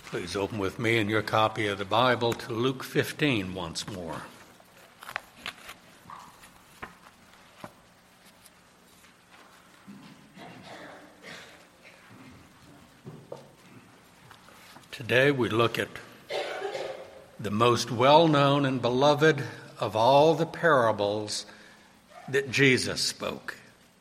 Please open with me in your copy of the Bible to Luke 15 once more. Today we look at the most well-known and beloved of all the parables that Jesus spoke.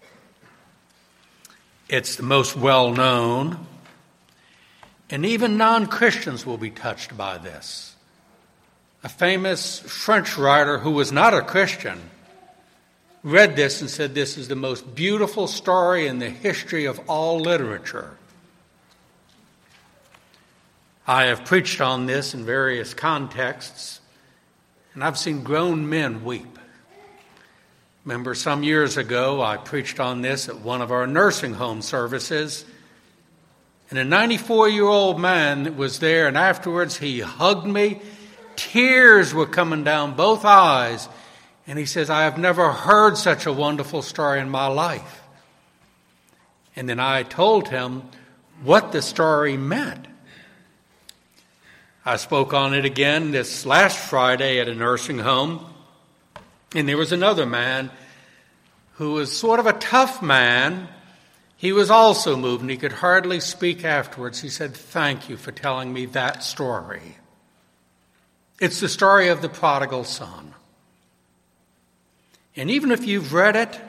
It's the most well-known, and even non-Christians will be touched by this. A famous French writer who was not a Christian read this and said this is the most beautiful story in the history of all literature. I have preached on this in various contexts, and I've seen grown men weep. Remember, some years ago, I preached on this at one of our nursing home services, and a 94-year-old man was there, and afterwards he hugged me. Tears were coming down both eyes, and he says, I have never heard such a wonderful story in my life. And then I told him what the story meant. I spoke on it again this last Friday at a nursing home, and there was another man who was sort of a tough man. He was also moved, and he could hardly speak afterwards. He said, thank you for telling me that story. It's the story of the prodigal son. And even if you've read it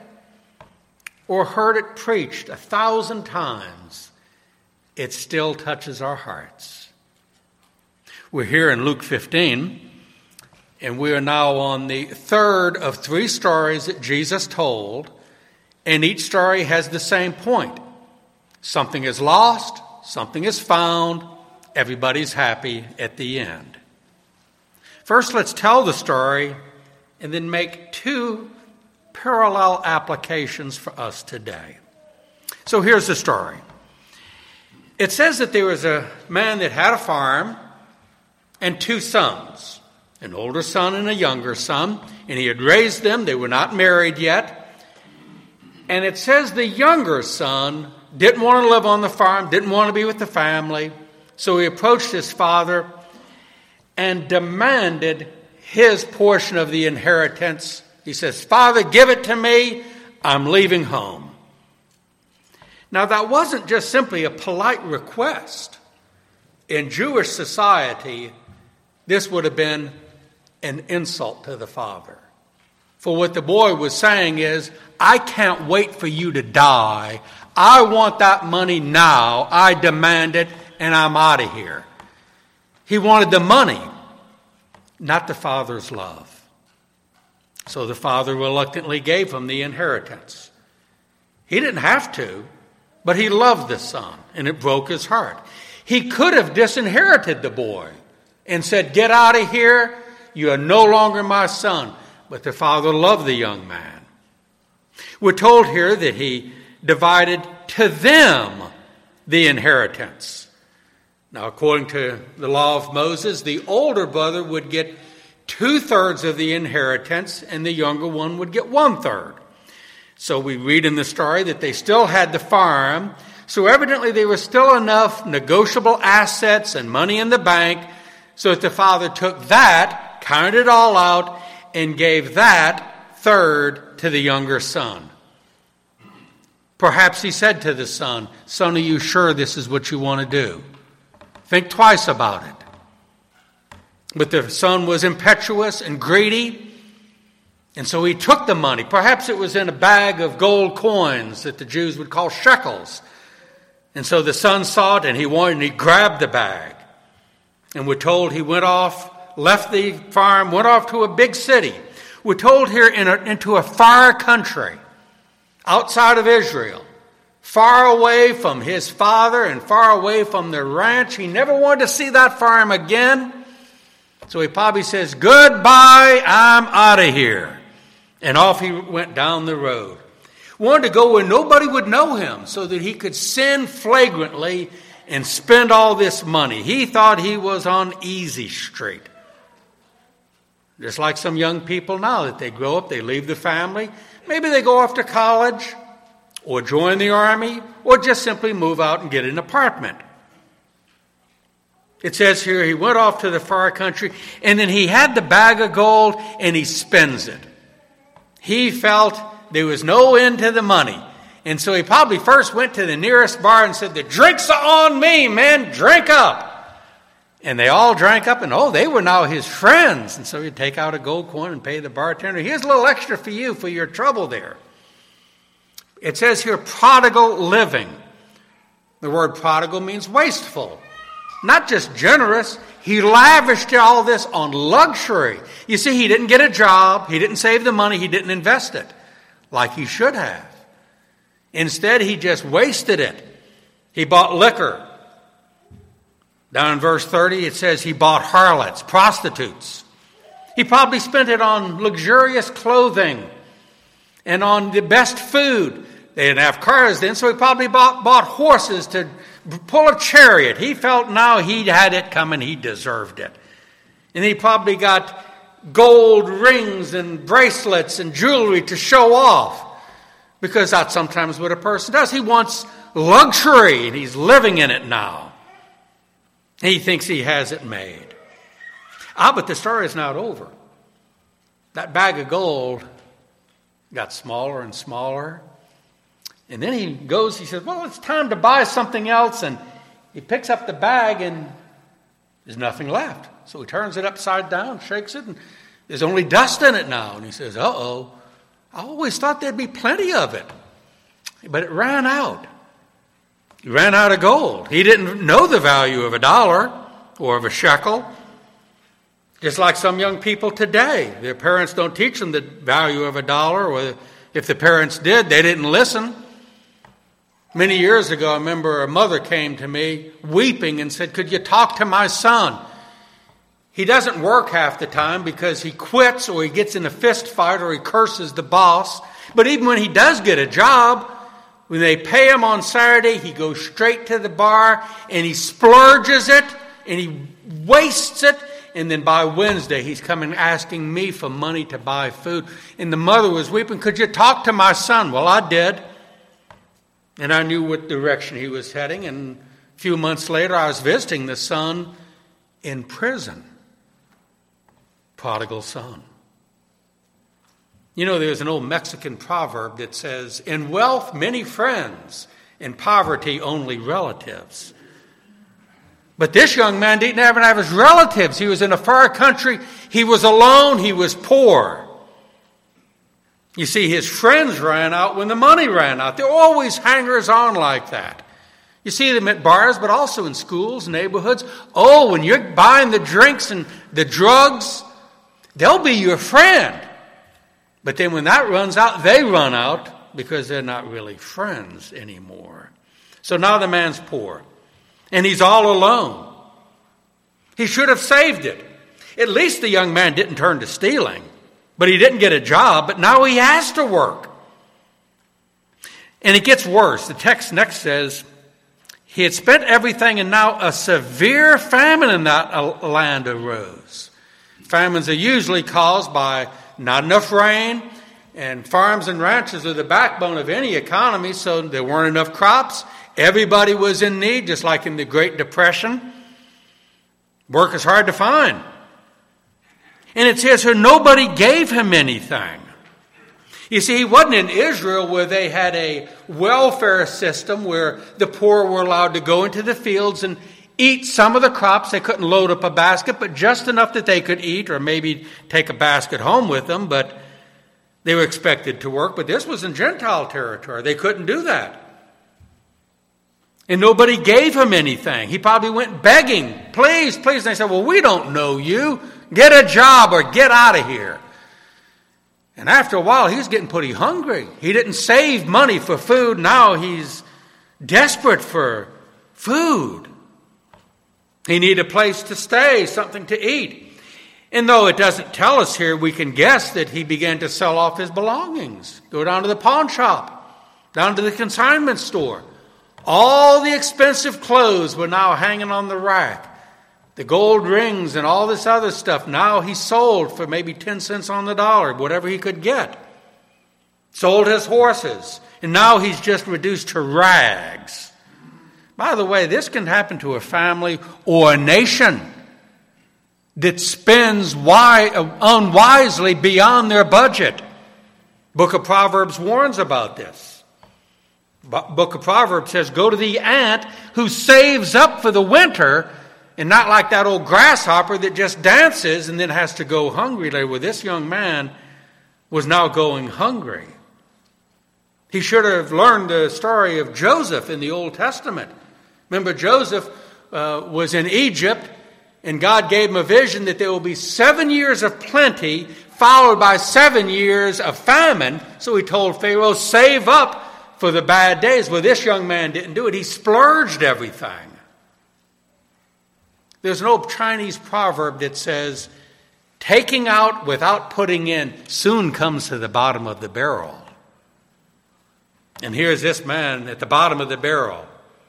or heard it preached 1,000 times, it still touches our hearts. We're here in Luke 15, and we are now on the third of 3 stories that Jesus told. And each story has the same point. Something is lost, something is found, everybody's happy at the end. First, let's tell the story and then make 2 parallel applications for us today. So here's the story. It says that there was a man that had a farm and 2 sons, an older son and a younger son, and he had raised them. They were not married yet. And it says the younger son didn't want to live on the farm, didn't want to be with the family. So he approached his father and demanded his portion of the inheritance. He says, Father, give it to me. I'm leaving home. Now, that wasn't just simply a polite request. In Jewish society, this would have been an insult to the father. For what the boy was saying is, I can't wait for you to die. I want that money now. I demand it, and I'm out of here. He wanted the money, not the father's love. So the father reluctantly gave him the inheritance. He didn't have to, but he loved the son, and it broke his heart. He could have disinherited the boy and said, get out of here. You are no longer my son. But the father loved the young man. We're told here that he divided to them the inheritance. Now, according to the law of Moses, the older brother would get 2/3 of the inheritance, and the younger one would get 1/3. So we read in the story that they still had the farm. So evidently there was still enough negotiable assets and money in the bank, so that the father took that, counted it all out, and gave that 1/3 to the younger son. Perhaps he said to the son, Son, are you sure this is what you want to do? Think twice about it. But the son was impetuous and greedy, and so he took the money. Perhaps it was in a bag of gold coins that the Jews would call shekels. And so the son saw it, and he grabbed the bag. And we're told he went off, left the farm, went off to a big city. We're told here into a far country, outside of Israel, far away from his father and far away from the ranch. He never wanted to see that farm again. So he probably says, goodbye, I'm out of here. And off he went down the road. Wanted to go where nobody would know him so that he could sin flagrantly and spend all this money. He thought he was on easy street. Just like some young people now that they grow up, they leave the family. Maybe they go off to college or join the army or just simply move out and get an apartment. It says here he went off to the far country, and then he had the bag of gold, and he spends it. He felt there was no end to the money. And so he probably first went to the nearest bar and said, "The drinks are on me, man, drink up." And they all drank up, and they were now his friends. And so he'd take out a gold coin and pay the bartender, "Here's a little extra for you for your trouble there." It says here, prodigal living. The word prodigal means wasteful. Not just generous, he lavished all this on luxury. You see, he didn't get a job, he didn't save the money, he didn't invest it like he should have. Instead, he just wasted it. He bought liquor. Down in verse 30, it says he bought harlots, prostitutes. He probably spent it on luxurious clothing and on the best food. They didn't have cars then, so he probably bought horses to pull a chariot. He felt now he had it coming, he deserved it. And he probably got gold rings and bracelets and jewelry to show off, because that's sometimes what a person does. He wants luxury, and he's living in it now. He thinks he has it made. But the story is not over. That bag of gold got smaller and smaller. And then he says, "Well, it's time to buy something else." And he picks up the bag, and there's nothing left. So he turns it upside down, shakes it, and there's only dust in it now. And he says, I always thought there'd be plenty of it. But it ran out. He ran out of gold. He didn't know the value of $1 or of a shekel. Just like some young people today. Their parents don't teach them the value of $1, or if the parents did, they didn't listen. Many years ago, I remember a mother came to me weeping and said, "Could you talk to my son? He doesn't work half the time because he quits, or he gets in a fist fight, or he curses the boss. But even when he does get a job, when they pay him on Saturday, he goes straight to the bar and he splurges it and he wastes it. And then by Wednesday, he's coming asking me for money to buy food." And the mother was weeping, "Could you talk to my son?" Well, I did. And I knew what direction he was heading. And a few months later, I was visiting the son in prison. Prodigal son. You know, there's an old Mexican proverb that says, "In wealth, many friends. In poverty, only relatives." But this young man didn't even have his relatives. He was in a far country. He was alone. He was poor. You see, his friends ran out when the money ran out. They're always hangers-on like that. You see them at bars, but also in schools, neighborhoods. When you're buying the drinks and the drugs, they'll be your friend. But then when that runs out, they run out because they're not really friends anymore. So now the man's poor, and he's all alone. He should have saved it. At least the young man didn't turn to stealing. But he didn't get a job, but now he has to work. And it gets worse. The text next says, he had spent everything, and now a severe famine in that land arose. Famines are usually caused by not enough rain, and farms and ranches are the backbone of any economy, so there weren't enough crops. Everybody was in need, just like in the Great Depression. Work is hard to find. And it says here, nobody gave him anything. You see, he wasn't in Israel where they had a welfare system where the poor were allowed to go into the fields and eat some of the crops. They couldn't load up a basket, but just enough that they could eat, or maybe take a basket home with them, but they were expected to work. But this was in Gentile territory. They couldn't do that. And nobody gave him anything. He probably went begging, "Please, please." And they said, "Well, we don't know you. Get a job or get out of here." And after a while, he was getting pretty hungry. He didn't save money for food. Now he's desperate for food. He needed a place to stay, something to eat. And though it doesn't tell us here, we can guess that he began to sell off his belongings. Go down to the pawn shop, down to the consignment store. All the expensive clothes were now hanging on the rack. The gold rings and all this other stuff, now he sold for maybe 10 cents on the dollar, whatever he could get. Sold his horses, and now he's just reduced to rags. By the way, this can happen to a family or a nation that spends unwisely beyond their budget. Book of Proverbs warns about this. Book of Proverbs says, go to the ant who saves up for the winter, and not like that old grasshopper that just dances and then has to go hungry later. Well, this young man was now going hungry. He should have learned the story of Joseph in the Old Testament. Remember, Joseph was in Egypt, and God gave him a vision that there will be 7 years of plenty, followed by 7 years of famine. So he told Pharaoh, save up for the bad days. Well, this young man didn't do it. He splurged everything. There's an old Chinese proverb that says, taking out without putting in soon comes to the bottom of the barrel. And here's this man at the bottom of the barrel.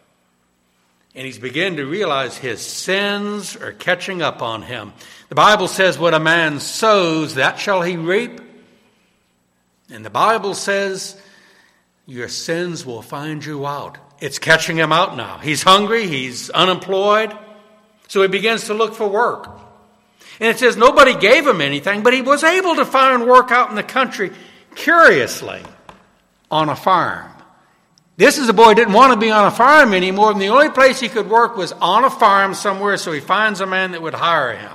And he's beginning to realize his sins are catching up on him. The Bible says, what a man sows, that shall he reap. And the Bible says, your sins will find you out. It's catching him out now. He's hungry. He's unemployed. So he begins to look for work. And it says nobody gave him anything, but he was able to find work out in the country, curiously, on a farm. This is a boy who didn't want to be on a farm anymore, and the only place he could work was on a farm somewhere, so he finds a man that would hire him.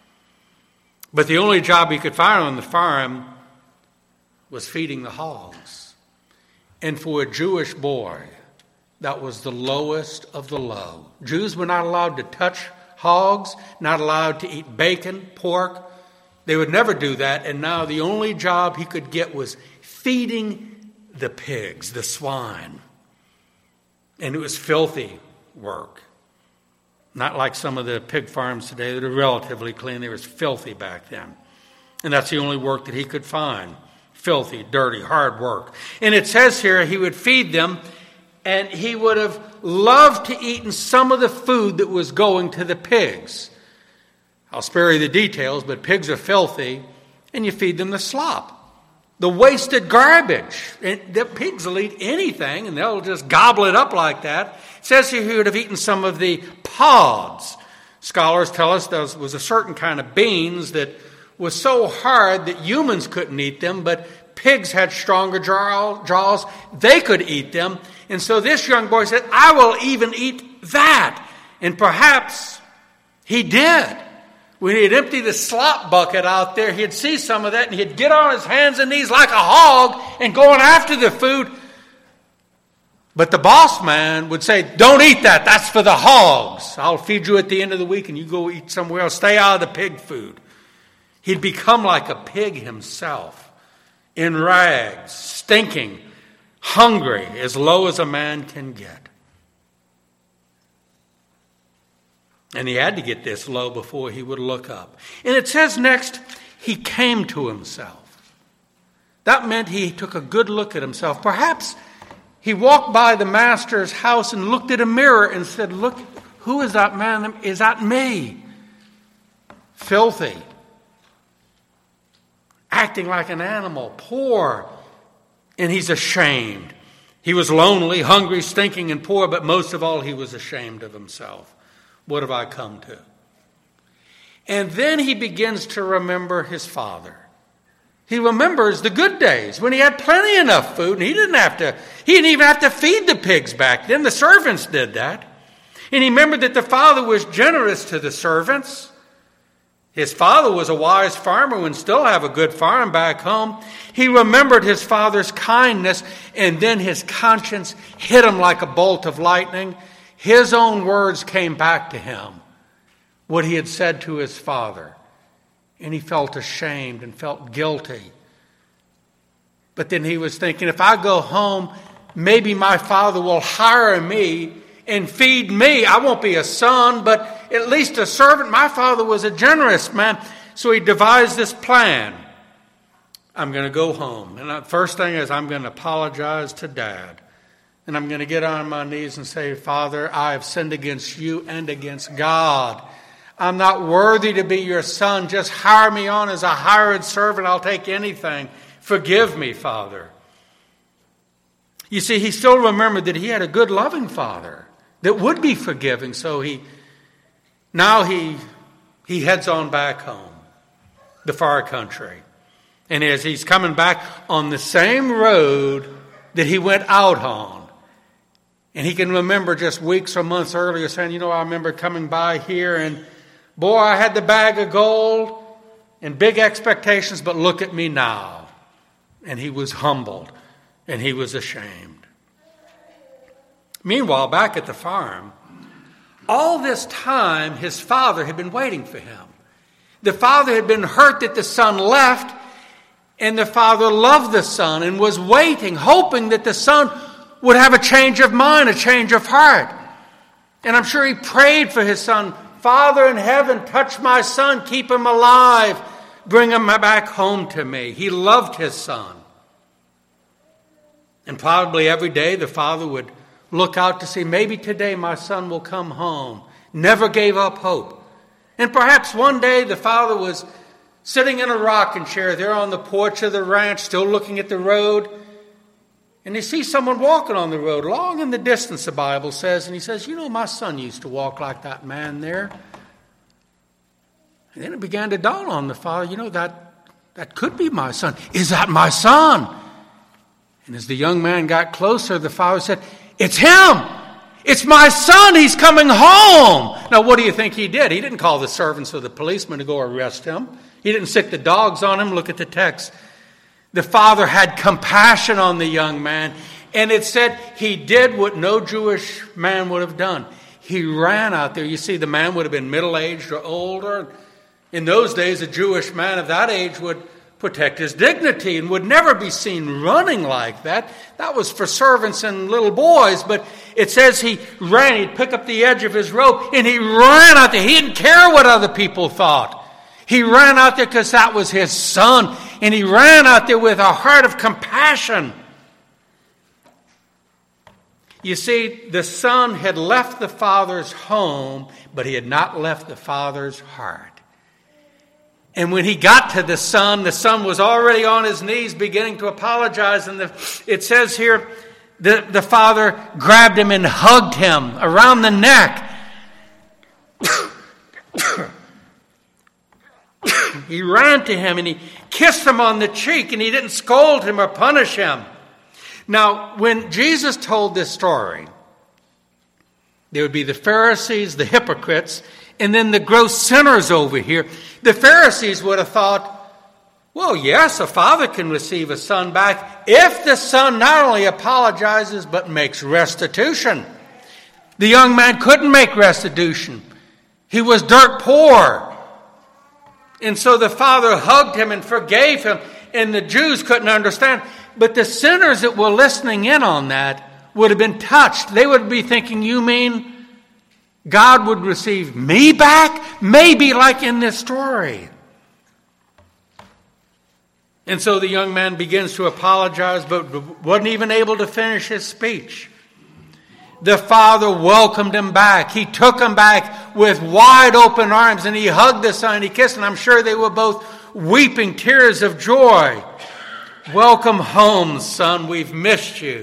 But the only job he could find on the farm was feeding the hogs. And for a Jewish boy, that was the lowest of the low. Jews were not allowed to touch hogs, not allowed to eat bacon, pork. They would never do that, and now the only job he could get was feeding the pigs, the swine. And it was filthy work. Not like some of the pig farms today that are relatively clean. They were filthy back then. And that's the only work that he could find. Filthy, dirty, hard work. And it says here he would feed them, and he would have loved to eat some of the food that was going to the pigs. I'll spare you the details, but pigs are filthy, and you feed them the slop. The wasted garbage. And the pigs will eat anything, and they'll just gobble it up like that. It says here he would have eaten some of the pods. Scholars tell us there was a certain kind of beans that was so hard that humans couldn't eat them, but pigs had stronger jaws. They could eat them. And so this young boy said, I will even eat that. And perhaps he did. When he'd empty the slop bucket out there, he'd see some of that, and he'd get on his hands and knees like a hog and going after the food. But the boss man would say, don't eat that. That's for the hogs. I'll feed you at the end of the week, and you go eat somewhere else. Stay out of the pig food. He'd become like a pig himself, in rags, stinking, hungry, as low as a man can get. And he had to get this low before he would look up. And it says next, he came to himself. That meant he took a good look at himself. Perhaps he walked by the master's house and looked at a mirror and said, look, who is that man? Is that me? Filthy. Acting like an animal. Poor. And he's ashamed. He was lonely, hungry, stinking, and poor, but most of all, he was ashamed of himself. What have I come to? And then he begins to remember his father. He remembers the good days when he had plenty enough food, and he didn't even have to feed the pigs back then. The servants did that. And he remembered that the father was generous to the servants. His father was a wise farmer and still have a good farm back home. He remembered his father's kindness, and then his conscience hit him like a bolt of lightning. His own words came back to him, what he had said to his father. And he felt ashamed and felt guilty. But then he was thinking, if I go home, maybe my father will hire me and feed me. I won't be a son, but at least a servant. My father was a generous man. So he devised this plan. I'm going to go home. And the first thing is I'm going to apologize to Dad. And I'm going to get on my knees and say, Father, I have sinned against you and against God. I'm not worthy to be your son. Just hire me on as a hired servant. I'll take anything. Forgive me, Father. You see, he still remembered that he had a good, loving father. that would be forgiving. So he heads on back home, the far country. And as he's coming back on the same road that he went out on, and he can remember just weeks or months earlier saying, I remember coming by here and boy, I had the bag of gold and big expectations, but look at me now. And he was humbled and he was ashamed. Meanwhile, back at the farm, all this time his father had been waiting for him. The father had been hurt that the son left, and the father loved the son and was waiting, hoping that the son would have a change of mind, a change of heart. And I'm sure he prayed for his son. Father in heaven, touch my son, keep him alive, bring him back home to me. He loved his son. And probably every day the father would look out to see, maybe today my son will come home. Never gave up hope. And perhaps one day the father was sitting in a rocking chair there on the porch of the ranch, still looking at the road. And he sees someone walking on the road, long in the distance, the Bible says. And he says, my son used to walk like that man there. And then it began to dawn on the father, that could be my son. Is that my son? And as the young man got closer, the father said, it's him. It's my son. He's coming home. Now, what do you think he did? He didn't call the servants or the policemen to go arrest him. He didn't sick the dogs on him. Look at the text. The father had compassion on the young man, and it said he did what no Jewish man would have done. He ran out there. You see, the man would have been middle-aged or older. In those days, a Jewish man of that age would protect his dignity and would never be seen running like that. That was for servants and little boys, but it says he ran. He'd pick up the edge of his robe, and he ran out there. He didn't care what other people thought. He ran out there because that was his son, and he ran out there with a heart of compassion. You see, the son had left the father's home, but he had not left the father's heart. And when he got to the son was already on his knees beginning to apologize. And it says here, the father grabbed him and hugged him around the neck. He ran to him and he kissed him on the cheek, and he didn't scold him or punish him. Now, when Jesus told this story, there would be the Pharisees, the hypocrites, and then the gross sinners over here. The Pharisees would have thought, well, yes, a father can receive a son back if the son not only apologizes but makes restitution. The young man couldn't make restitution. He was dirt poor. And so the father hugged him and forgave him, and the Jews couldn't understand. But the sinners that were listening in on that would have been touched. They would be thinking, you mean God would receive me back? Maybe like in this story. And so the young man begins to apologize, but wasn't even able to finish his speech. The father welcomed him back. He took him back with wide open arms, and he hugged the son and he kissed him. I'm sure they were both weeping tears of joy. Welcome home, son. We've missed you.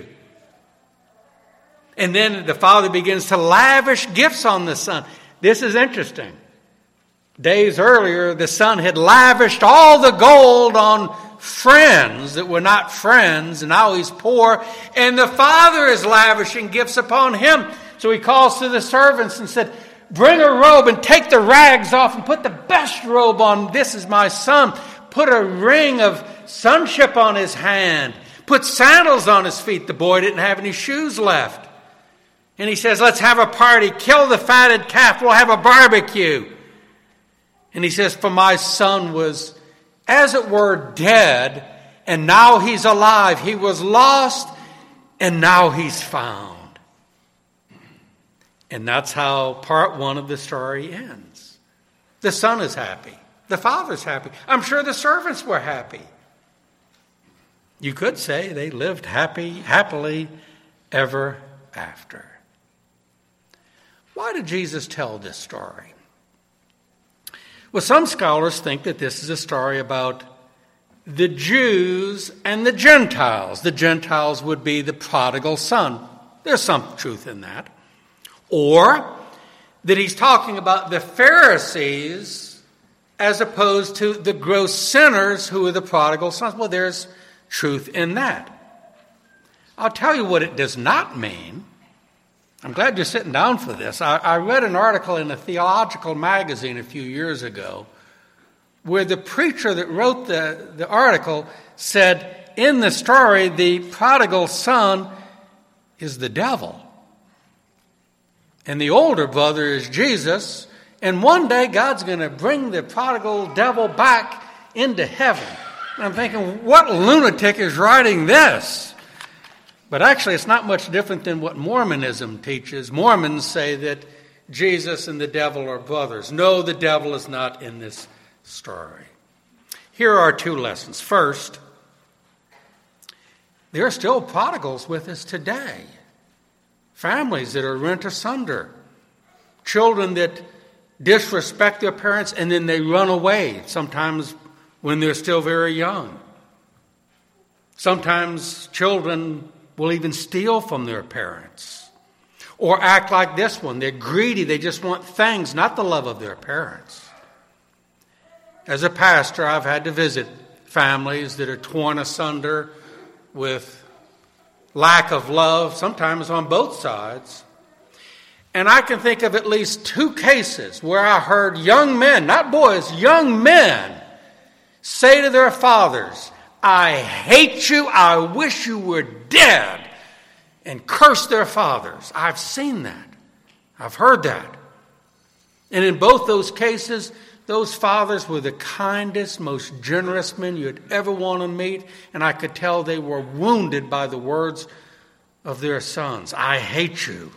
And then the father begins to lavish gifts on the son. This is interesting. Days earlier, the son had lavished all the gold on friends that were not friends, and now he's poor, and the father is lavishing gifts upon him. So he calls to the servants and said, bring a robe and take the rags off and put the best robe on. This is my son. Put a ring of sonship on his hand. Put sandals on his feet. The boy didn't have any shoes left. And he says, let's have a party. Kill the fatted calf. We'll have a barbecue. And he says, for my son was, as it were, dead, and now he's alive. He was lost, and now he's found. And that's how part one of the story ends. The son is happy. The father's happy. I'm sure the servants were happy. You could say they lived happily ever after. Why did Jesus tell this story? Well, some scholars think that this is a story about the Jews and the Gentiles. The Gentiles would be the prodigal son. There's some truth in that. or that he's talking about the Pharisees as opposed to the gross sinners who are the prodigal sons. Well, there's truth in that. I'll tell you what it does not mean. I'm glad you're sitting down for this. I read an article in a theological magazine a few years ago where the preacher that wrote the article said, in the story, the prodigal son is the devil. And the older brother is Jesus. And one day God's going to bring the prodigal devil back into heaven. And I'm thinking, what lunatic is writing this? But actually, it's not much different than what Mormonism teaches. Mormons say that Jesus and the devil are brothers. No, the devil is not in this story. Here are two lessons. First, there are still prodigals with us today. Families that are rent asunder. Children that disrespect their parents and then they run away, sometimes when they're still very young. Sometimes children will even steal from their parents. Or act like this one. They're greedy. They just want things, not the love of their parents. As a pastor, I've had to visit families that are torn asunder with lack of love, sometimes on both sides. And I can think of at least two cases where I heard young men, not boys, young men, say to their fathers, "I hate you, I wish you were dead," and curse their fathers. I've seen that. I've heard that. And in both those cases, those fathers were the kindest, most generous men you'd ever want to meet, and I could tell they were wounded by the words of their sons. "I hate you."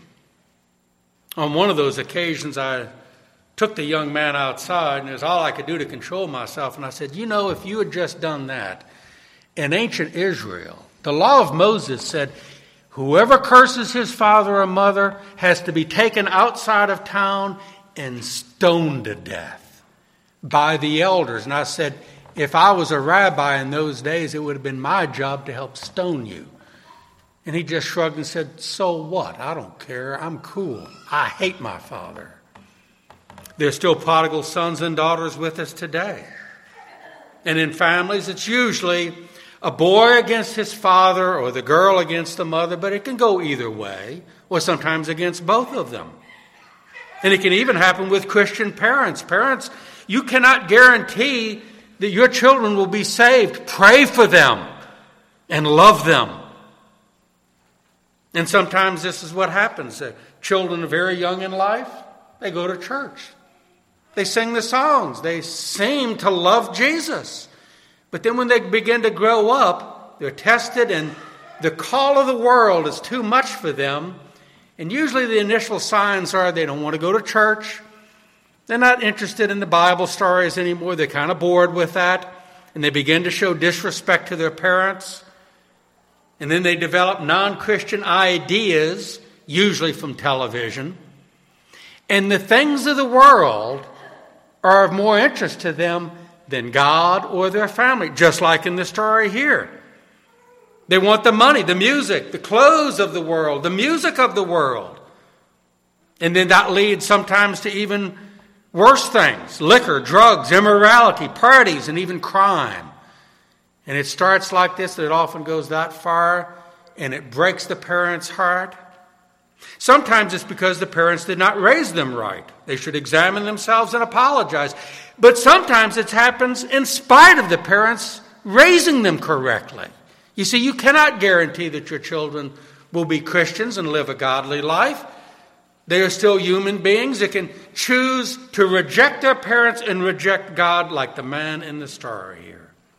On one of those occasions, I took the young man outside, and it was all I could do to control myself, and I said, "You know, if you had just done that, in ancient Israel, the law of Moses said, whoever curses his father or mother has to be taken outside of town and stoned to death by the elders." And I said, if I was a rabbi in those days, it would have been my job to help stone you. And he just shrugged and said, "So what? I don't care. I'm cool. I hate my father." There's still prodigal sons and daughters with us today. And in families, it's usually a boy against his father or the girl against the mother, but it can go either way, or sometimes against both of them. And it can even happen with Christian parents. Parents, you cannot guarantee that your children will be saved. Pray for them and love them. And sometimes this is what happens. Children are very young in life. They go to church. They sing the songs. They seem to love Jesus. But then when they begin to grow up, they're tested and the call of the world is too much for them. And usually the initial signs are they don't want to go to church. They're not interested in the Bible stories anymore. They're kind of bored with that. And they begin to show disrespect to their parents. And then they develop non-Christian ideas, usually from television. And the things of the world are of more interest to them than God or their family, just like in the story here. They want the money, the music, the clothes of the world, the music of the world. And then that leads sometimes to even worse things: liquor, drugs, immorality, parties, and even crime. And it starts like this, that it often goes that far, and it breaks the parent's heart. Sometimes it's because the parents did not raise them right. They should examine themselves and apologize. But sometimes it happens in spite of the parents raising them correctly. You see, you cannot guarantee that your children will be Christians and live a godly life. They are still human beings that can choose to reject their parents and reject God, like the man in the story here.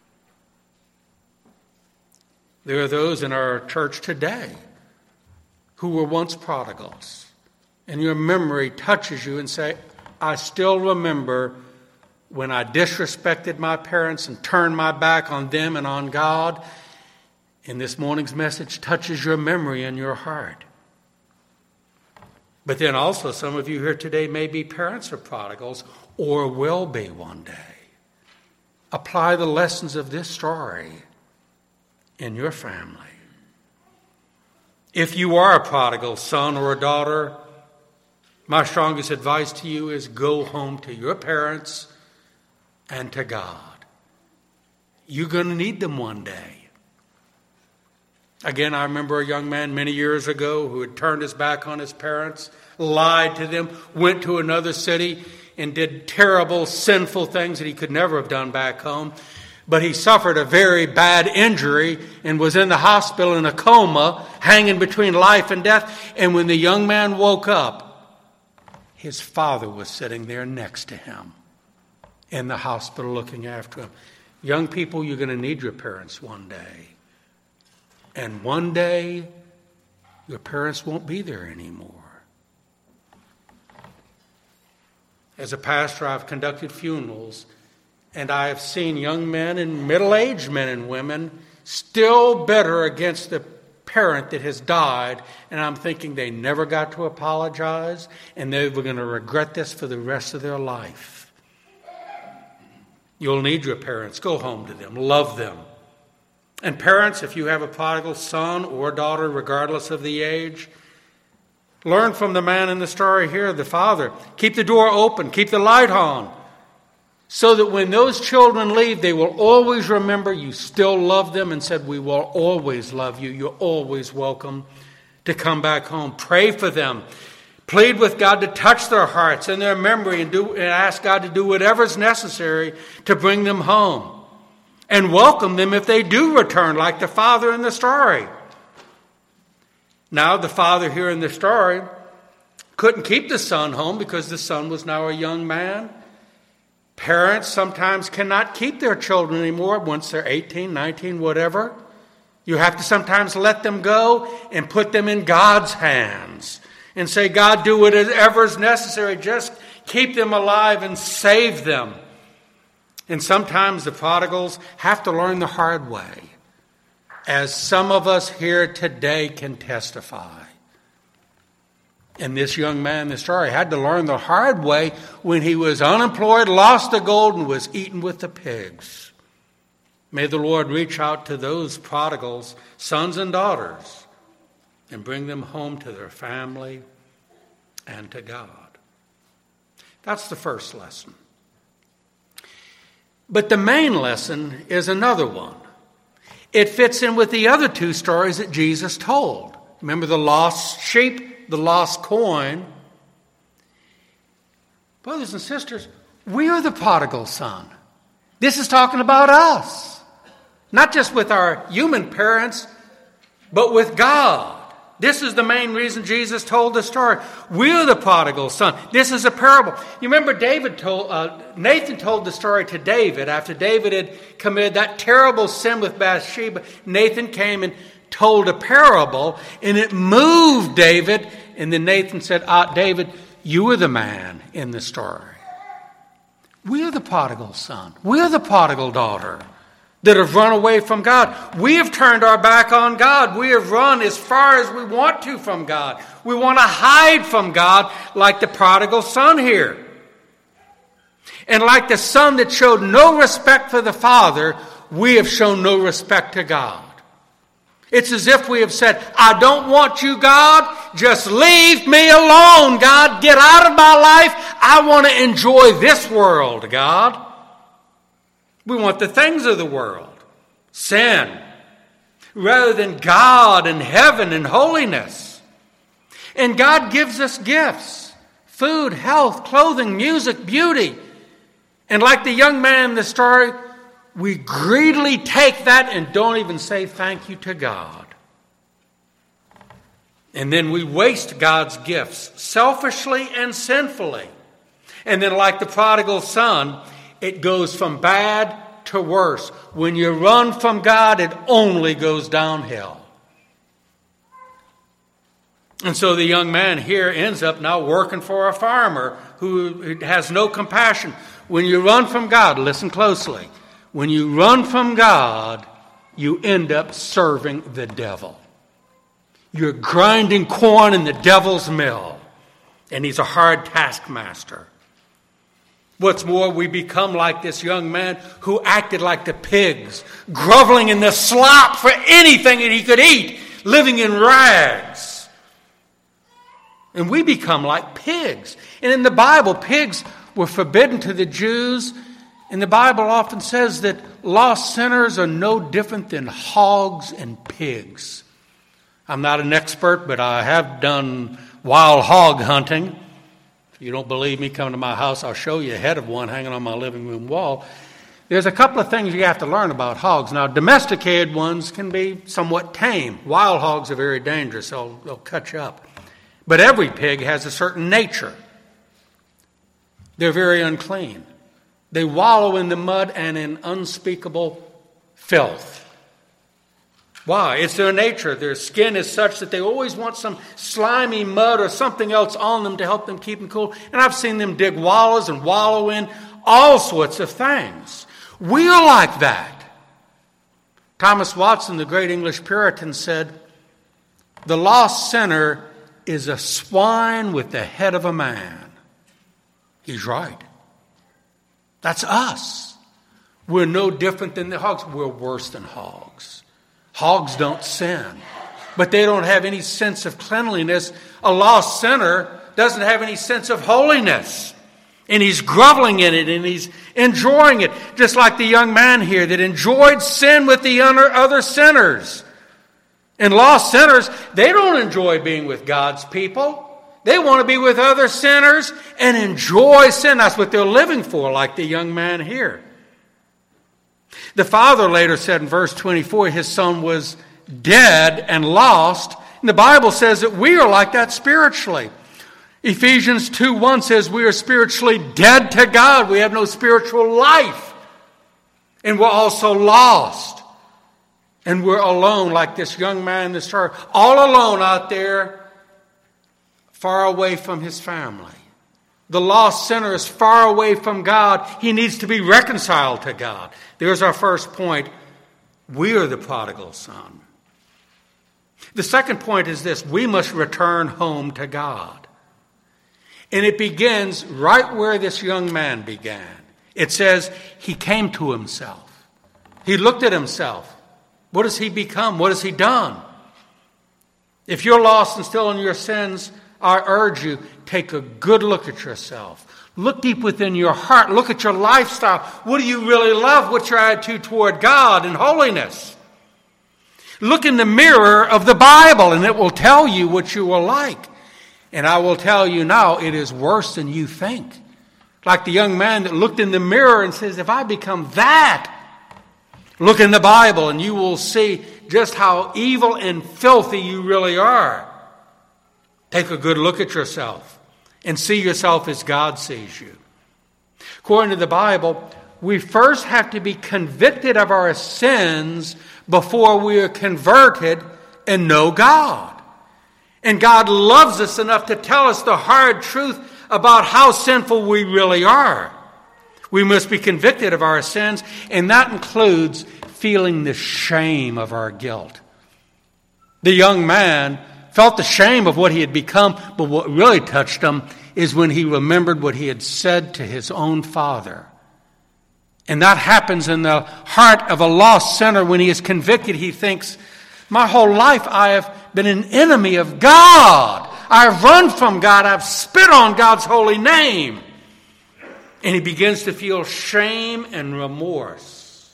There are those in our church today who were once prodigals, and your memory touches you and say, "I still remember when I disrespected my parents and turned my back on them and on God." And this morning's message touches your memory and your heart. But then also some of you here today may be parents of prodigals or will be one day. Apply the lessons of this story in your family. If you are a prodigal son or a daughter, My strongest advice to you is go home to your parents and to God. You're going to need them one day. Again, I remember a young man many years ago who had turned his back on his parents, lied to them, went to another city and did terrible, sinful things that he could never have done back home. But he suffered a very bad injury and was in the hospital in a coma, hanging between life and death. And when the young man woke up, his father was sitting there next to him in the hospital looking after him. Young people, you're going to need your parents one day. And one day, your parents won't be there anymore. As a pastor, I've conducted funerals, and I have seen young men and middle-aged men and women still bitter against the parent that has died, and I'm thinking they never got to apologize, and they were going to regret this for the rest of their life. You'll need your parents. Go home to them. Love them. And parents, if you have a prodigal son or daughter, regardless of the age, learn from the man in the story here, the father. Keep the door open. Keep the light on. So that when those children leave, they will always remember you still love them and said, we will always love you. You're always welcome to come back home. Pray for them. Plead with God to touch their hearts and their memory and ask God to do whatever's necessary to bring them home. And welcome them if they do return, like the father in the story. Now, the father here in the story couldn't keep the son home because the son was now a young man. Parents sometimes cannot keep their children anymore once they're 18, 19, whatever. You have to sometimes let them go and put them in God's hands and say, God, do whatever is necessary. Just keep them alive and save them. And sometimes the prodigals have to learn the hard way, as some of us here today can testify. And this young man in the story had to learn the hard way when he was unemployed, lost the gold, and was eaten with the pigs. May the Lord reach out to those prodigals, sons and daughters, and bring them home to their family and to God. That's the first lesson. But the main lesson is another one. It fits in with the other two stories that Jesus told. Remember the lost sheep, the lost coin. Brothers and sisters, we are the prodigal son. This is talking about us. Not just with our human parents, but with God. This is the main reason Jesus told the story. We're the prodigal son. This is a parable. You remember Nathan told the story to David after David had committed that terrible sin with Bathsheba. Nathan came and told a parable, and it moved David. And then Nathan said, David, you were the man in the story. We're the prodigal son. We're the prodigal daughter that have run away from God. We have turned our back on God. We have run as far as we want to from God. We want to hide from God like the prodigal son here. And like the son that showed no respect for the father, we have shown no respect to God. It's as if we have said, I don't want you, God. Just leave me alone, God. Get out of my life. I want to enjoy this world, God. We want the things of the world, sin, rather than God and heaven and holiness. And God gives us gifts, food, health, clothing, music, beauty. And like the young man in the story, we greedily take that and don't even say thank you to God. And then we waste God's gifts selfishly and sinfully. And then like the prodigal son, it goes from bad to worse. When you run from God, it only goes downhill. And so the young man here ends up now working for a farmer who has no compassion. When you run from God, listen closely. When you run from God, you end up serving the devil. You're grinding corn in the devil's mill, and he's a hard taskmaster. What's more, we become like this young man who acted like the pigs, groveling in the slop for anything that he could eat, living in rags. And we become like pigs. And in the Bible, pigs were forbidden to the Jews. And the Bible often says that lost sinners are no different than hogs and pigs. I'm not an expert, but I have done wild hog hunting. If you don't believe me, come to my house. I'll show you a head of one hanging on my living room wall. There's a couple of things you have to learn about hogs. Now, domesticated ones can be somewhat tame. Wild hogs are very dangerous. They'll cut you up. But every pig has a certain nature. They're very unclean. They wallow in the mud and in unspeakable filth. Why? It's their nature. Their skin is such that they always want some slimy mud or something else on them to help them keep them cool. And I've seen them dig wallows and wallow in all sorts of things. We are like that. Thomas Watson, the great English Puritan, said, "The lost sinner is a swine with the head of a man." He's right. That's us. We're no different than the hogs. We're worse than hogs. Hogs don't sin, but they don't have any sense of cleanliness. A lost sinner doesn't have any sense of holiness. And he's groveling in it and he's enjoying it. Just like the young man here that enjoyed sin with the other sinners. And lost sinners, they don't enjoy being with God's people. They want to be with other sinners and enjoy sin. That's what they're living for, like the young man here. The father later said in verse 24, his son was dead and lost. And the Bible says that we are like that spiritually. Ephesians 2:1 says we are spiritually dead to God. We have no spiritual life. And we're also lost. And we're alone like this young man in the story. All alone out there, far away from his family. The lost sinner is far away from God. He needs to be reconciled to God. There's our first point. We are the prodigal son. The second point is this. We must return home to God. And it begins right where this young man began. It says he came to himself. He looked at himself. What has he become? What has he done? If you're lost and still in your sins, I urge you, take a good look at yourself. Look deep within your heart. Look at your lifestyle. What do you really love? What's your attitude toward God and holiness? Look in the mirror of the Bible and it will tell you what you are like. And I will tell you now, it is worse than you think. Like the young man that looked in the mirror and says, if I become that, look in the Bible and you will see just how evil and filthy you really are. Take a good look at yourself and see yourself as God sees you. According to the Bible, we first have to be convicted of our sins before we are converted and know God. And God loves us enough to tell us the hard truth about how sinful we really are. We must be convicted of our sins, and that includes feeling the shame of our guilt. The young man felt the shame of what he had become, but what really touched him is when he remembered what he had said to his own father. And that happens in the heart of a lost sinner. When he is convicted, he thinks, my whole life I have been an enemy of God. I have run from God. I've spit on God's holy name. And he begins to feel shame and remorse.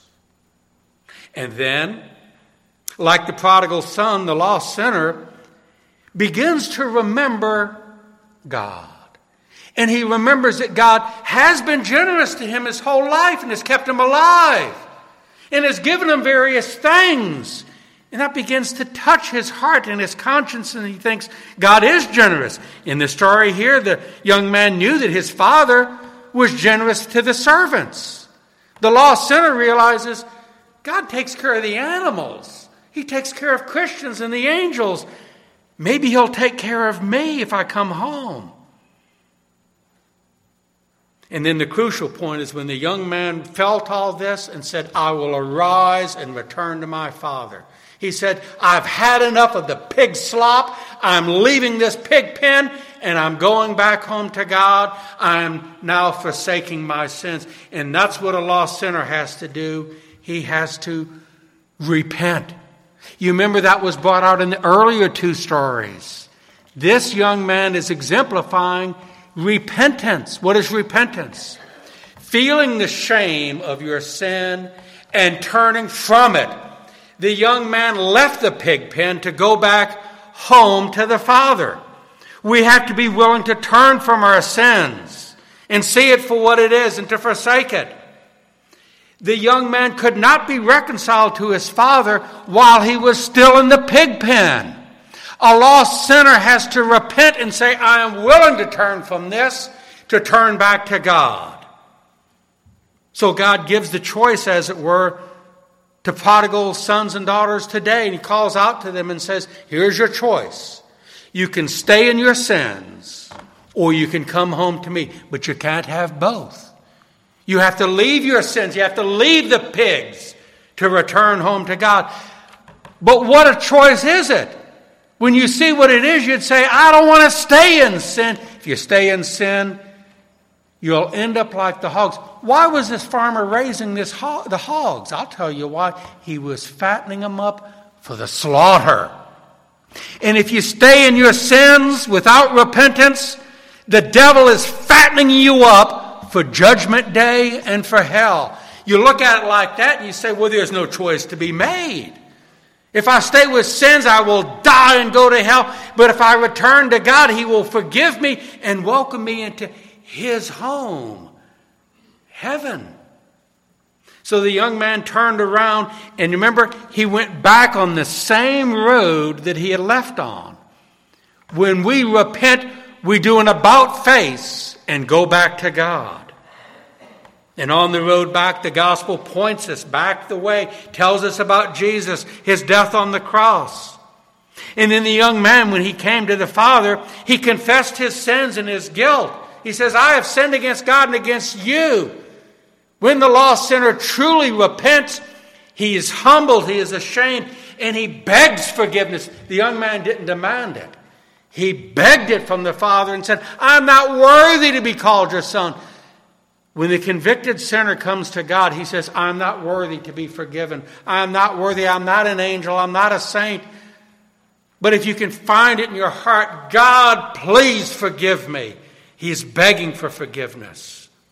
And then, like the prodigal son, the lost sinner begins to remember God. And he remembers that God has been generous to him his whole life and has kept him alive and has given him various things. And that begins to touch his heart and his conscience, and he thinks God is generous. In the story here, the young man knew that his father was generous to the servants. The lost sinner realizes God takes care of the animals. He takes care of Christians and the angels. Maybe he'll take care of me if I come home. And then the crucial point is when the young man felt all this and said, I will arise and return to my father. He said, I've had enough of the pig slop. I'm leaving this pig pen and I'm going back home to God. I'm now forsaking my sins. And that's what a lost sinner has to do. He has to repent. You remember that was brought out in the earlier two stories. This young man is exemplifying repentance. What is repentance? Feeling the shame of your sin and turning from it. The young man left the pig pen to go back home to the Father. We have to be willing to turn from our sins and see it for what it is and to forsake it. The young man could not be reconciled to his father while he was still in the pig pen. A lost sinner has to repent and say, I am willing to turn from this, to turn back to God. So God gives the choice, as it were, to prodigal sons and daughters today. And he calls out to them and says, here's your choice. You can stay in your sins or you can come home to me. But you can't have both. You have to leave your sins. You have to leave the pigs to return home to God. But what a choice is it? When you see what it is, you'd say, I don't want to stay in sin. If you stay in sin, you'll end up like the hogs. Why was this farmer raising the hogs? I'll tell you why. He was fattening them up for the slaughter. And if you stay in your sins without repentance, the devil is fattening you up for judgment day and for hell. You look at it like that and you say, well, there's no choice to be made. If I stay with sins, I will die and go to hell. But if I return to God, He will forgive me and welcome me into His home, heaven. So the young man turned around, and remember, he went back on the same road that he had left on. When we repent, we do an about face and go back to God. And on the road back, the gospel points us back the way, tells us about Jesus, His death on the cross. And then the young man, when he came to the Father, he confessed his sins and his guilt. He says, I have sinned against God and against you. When the lost sinner truly repents, he is humbled, he is ashamed, and he begs forgiveness. The young man didn't demand it. He begged it from the Father and said, I'm not worthy to be called your son. When the convicted sinner comes to God, he says, I'm not worthy to be forgiven. I'm not worthy. I'm not an angel. I'm not a saint. But if you can find it in your heart, God, please forgive me. He's begging for forgiveness.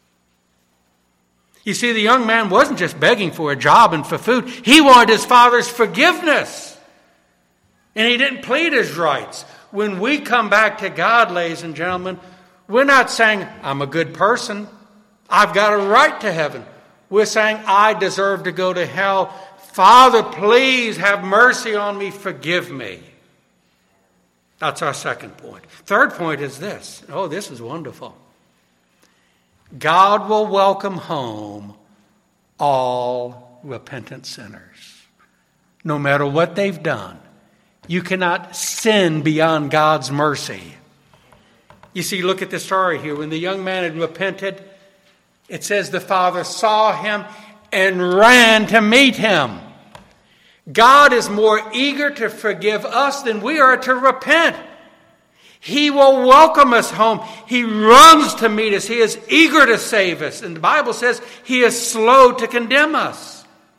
You see, the young man wasn't just begging for a job and for food. He wanted his father's forgiveness. And he didn't plead his rights. When we come back to God, ladies and gentlemen, we're not saying, I'm a good person. I've got a right to heaven. We're saying, I deserve to go to hell. Father, please have mercy on me. Forgive me. That's our second point. Third point is this. Oh, this is wonderful. God will welcome home all repentant sinners, no matter what they've done. You cannot sin beyond God's mercy. You see, look at the story here. When the young man had repented, it says the Father saw him and ran to meet him. God is more eager to forgive us than we are to repent. He will welcome us home. He runs to meet us. He is eager to save us. And the Bible says He is slow to condemn us.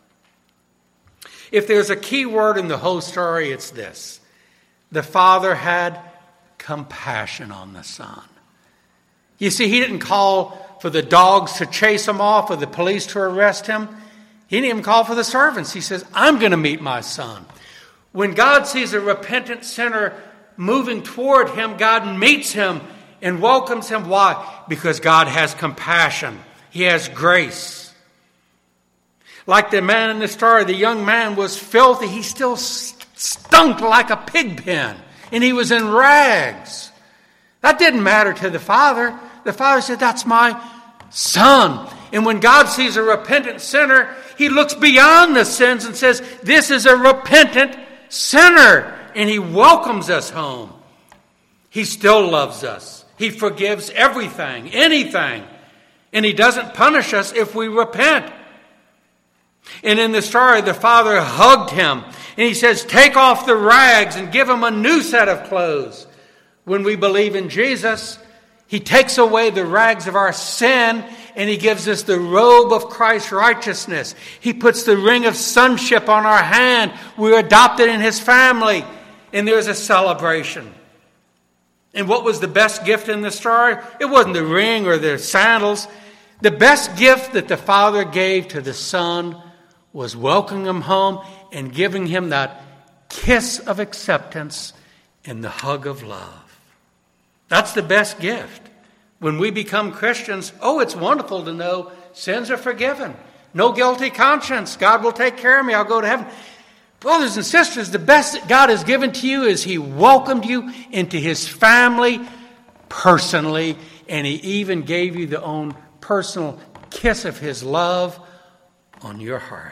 If there's a key word in the whole story, it's this. The Father had compassion on the Son. You see, He didn't call for the dogs to chase him off or the police to arrest him. He didn't even call for the servants. He says, I'm going to meet my son. When God sees a repentant sinner moving toward him, God meets him and welcomes him. Why? Because God has compassion. He has grace. Like the man in the story, the young man was filthy. He still stunk like a pig pen. And he was in rags. That didn't matter to the Father. The Father said, that's my son. And when God sees a repentant sinner, He looks beyond the sins and says, this is a repentant sinner. And He welcomes us home. He still loves us. He forgives everything, anything. And He doesn't punish us if we repent. And in the story, the Father hugged him. And He says, take off the rags and give him a new set of clothes. When we believe in Jesus, He takes away the rags of our sin and He gives us the robe of Christ's righteousness. He puts the ring of sonship on our hand. We're adopted in His family. And there's a celebration. And what was the best gift in the story? It wasn't the ring or the sandals. The best gift that the Father gave to the Son was welcoming him home and giving him that kiss of acceptance and the hug of love. That's the best gift. When we become Christians, it's wonderful to know sins are forgiven. No guilty conscience. God will take care of me. I'll go to heaven. Brothers and sisters, the best that God has given to you is He welcomed you into His family personally, and He even gave you the own personal kiss of His love on your heart.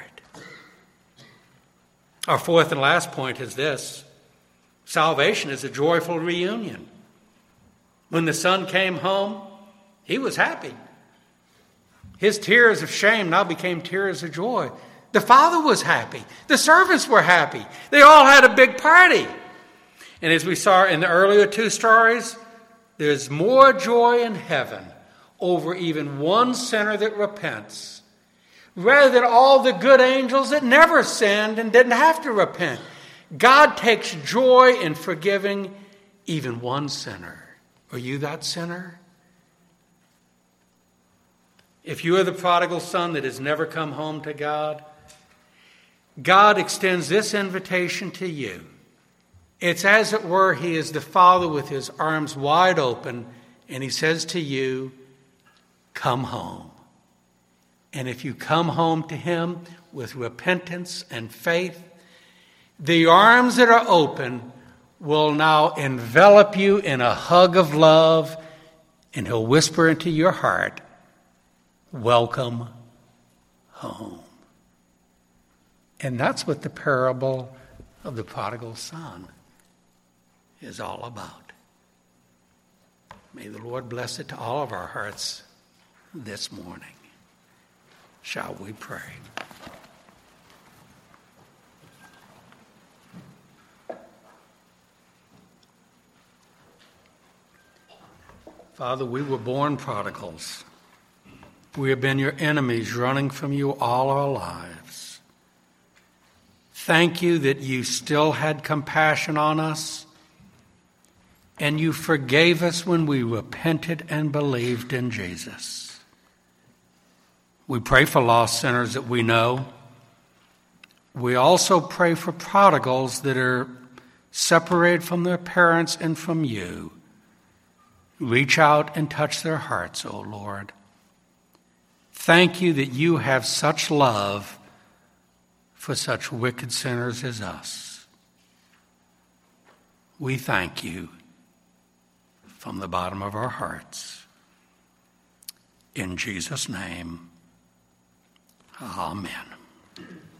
Our fourth and last point is this. Salvation is a joyful reunion. When the Son came home, He was happy. His tears of shame now became tears of joy. The Father was happy. The servants were happy. They all had a big party. And as we saw in the earlier two stories, there's more joy in heaven over even one sinner that repents, rather than all the good angels that never sinned and didn't have to repent. God takes joy in forgiving even one sinner. Are you that sinner? If you are the prodigal son that has never come home to God, God extends this invitation to you. It's as it were, He is the Father with His arms wide open, and He says to you, come home. And if you come home to Him with repentance and faith, the arms that are open will now envelop you in a hug of love, and He'll whisper into your heart, welcome home. And that's what the parable of the prodigal son is all about. May the Lord bless it to all of our hearts this morning. Shall we pray? Father, we were born prodigals. We have been your enemies, running from you all our lives. Thank you that you still had compassion on us, and you forgave us when we repented and believed in Jesus. We pray for lost sinners that we know. We also pray for prodigals that are separated from their parents and from you. Reach out and touch their hearts, O Lord. Thank you that you have such love for such wicked sinners as us. We thank you from the bottom of our hearts. In Jesus' name, amen.